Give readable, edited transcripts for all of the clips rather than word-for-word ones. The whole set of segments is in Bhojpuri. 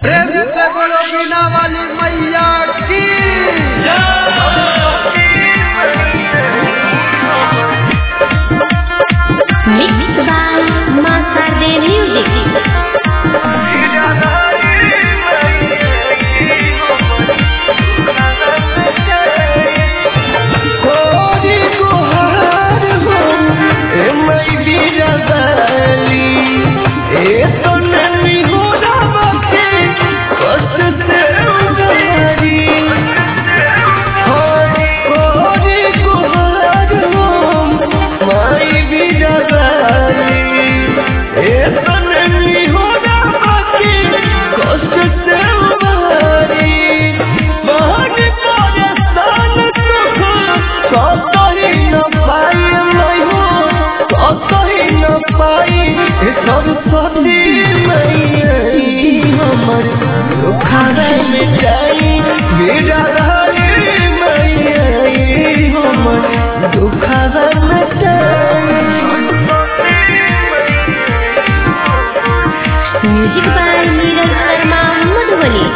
प्रेम से बोलो बीना वाली मैया की Mixed by Masarde Music. Saraswati मैया हमर खाना में जाई बेड़ा रही मैया हमर दुखाना में जाई। Music by Neeraj Sharma Madhubani.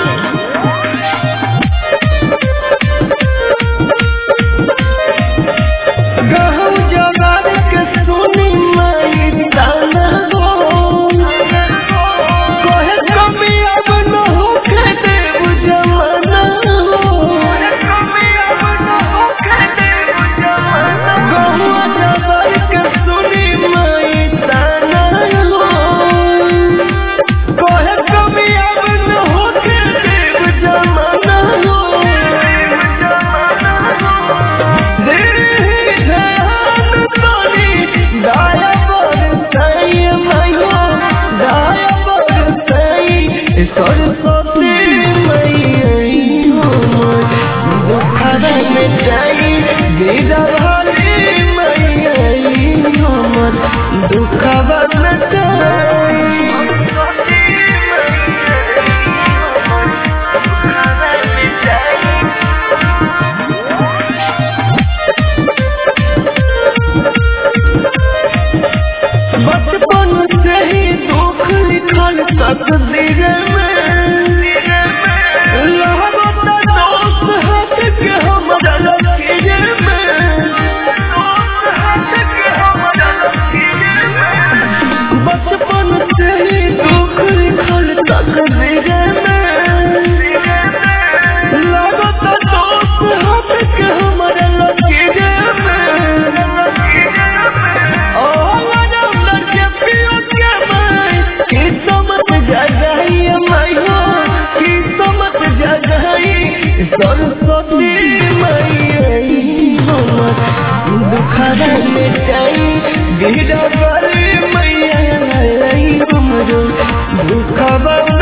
Saraswati मैया हमर दुखाना में जाई बेड़ा रही मैया हमर दुखाना में जाई। बचपन से ही दुख लिखल तकदीर में बचपन से ही दुख लिखल तकदीर सरस्वती मैया हमर दुखाना में जाई बेड़ा रही मैया हमर दुखाना